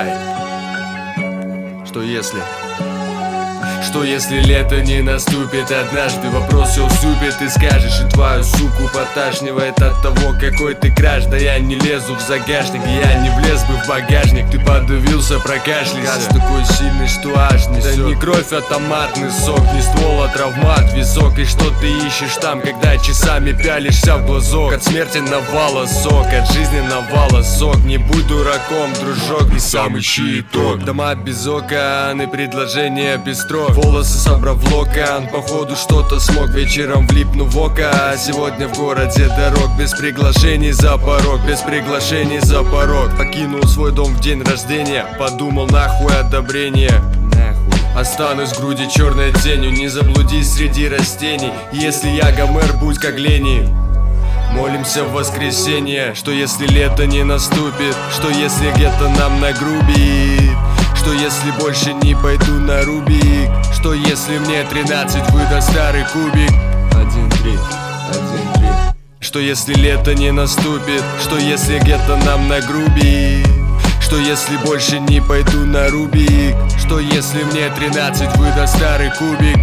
Ай. Что если лето не наступит однажды? Вопрос все уступит, ты скажешь, и твою суку поташнивает от того, какой ты краш. Да я не лезу в загашник, я не влез бы в багажник. Ты подавился, прокашлялся. Газ такой сильный, что аж несет. Да не кровь, а томатный сок, не ствол, а травмат, висок. И что ты ищешь там, когда часами пялишься в глазок? От смерти навала сок, от жизни навала сок. Не будь дураком, дружок, и сам ищи итог. Дома без окон и предложения без строк. Волосы собрав в локон, походу что-то смог. Вечером влипну в око, а сегодня в городе дорог. Без приглашений за порог, без приглашений за порог. Покинул свой дом в день рождения, подумал, нахуй одобрение. Останусь в груди черной тенью, не заблудись среди растений. Если я Гомер, будь как Лени. Молимся в воскресенье, что если лето не наступит, что если где-то нам нагрубит, что если больше не пойду на Рубик, что если мне 13 выдаст старый кубик. 1-3, 1-3. Что если лето не наступит, что если где-то нам нагрубит, что если больше не пойду на Рубик, что если мне 13 выдаст старый кубик.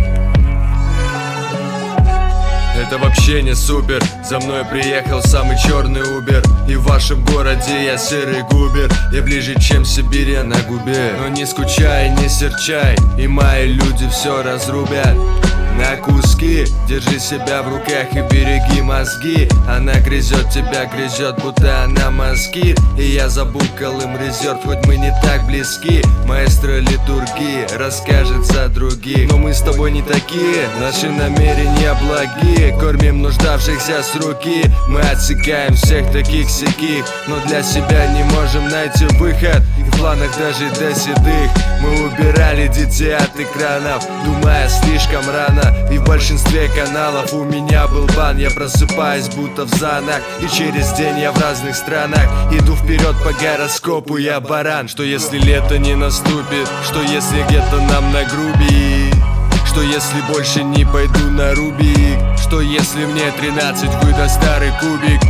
Это вообще не супер. За мной приехал самый черный Убер. И в вашем городе я серый губер. Я ближе, чем Сибирь, я на губе. Но не скучай, не серчай, и мои люди все разрубят на куски. Держи себя в руках и береги мозги. Она грызет тебя, грызет, будто она мозги. И я забукал им резерв, хоть мы не так близки. Маэстро литургии расскажет за других. Но мы с тобой не такие, наши намерения благие. Кормим нуждавшихся с руки, мы отсекаем всех таких-сяких. Но для себя не можем найти выход, и в планах даже до седых. Мы убирали детей от экранов, думая слишком рано. И в большинстве каналов у меня был бан. Я просыпаюсь будто в занах, и через день я в разных странах. Иду вперед по гороскопу, я баран. Что если лето не наступит, что если где-то нам нагрубит, что если больше не пойду на Рубик, что если мне 13 выдаст старый кубик.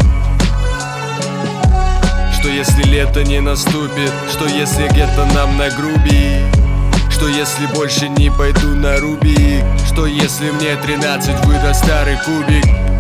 Что если лето не наступит, что если где-то нам нагрубит, что если больше не пойду на Рубик, что если мне 13 выдаст старый кубик.